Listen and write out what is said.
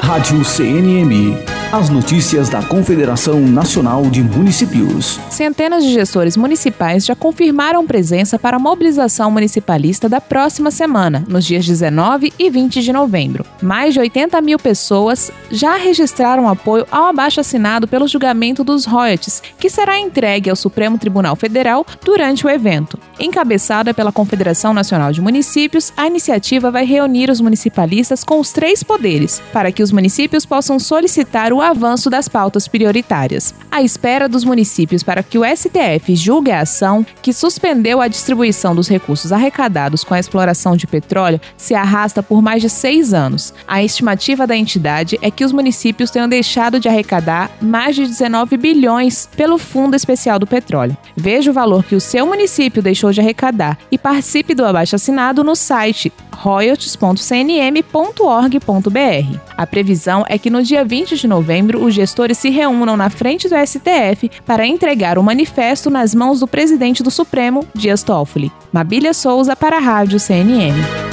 Rádio CNM. As notícias da Confederação Nacional de Municípios. Centenas de gestores municipais já confirmaram presença para a mobilização municipalista da próxima semana, nos dias 19 e 20 de novembro. Mais de 80 mil pessoas já registraram apoio ao abaixo-assinado pelo julgamento dos royalties, que será entregue ao Supremo Tribunal Federal durante o evento. Encabeçada pela Confederação Nacional de Municípios, a iniciativa vai reunir os municipalistas com os 3 poderes, para que os municípios possam solicitar o avanço das pautas prioritárias. A espera dos municípios para que o STF julgue a ação que suspendeu a distribuição dos recursos arrecadados com a exploração de petróleo se arrasta por mais de 6 anos. A estimativa da entidade é que os municípios tenham deixado de arrecadar mais de 19 bilhões pelo Fundo Especial do Petróleo. Veja o valor que o seu município deixou de arrecadar e participe do abaixo-assinado no site royalties.cnm.org.br. A previsão é que no dia 20 de novembro os gestores se reúnam na frente do STF para entregar o manifesto nas mãos do presidente do Supremo, Dias Toffoli. Mabília Souza para a Rádio CNM.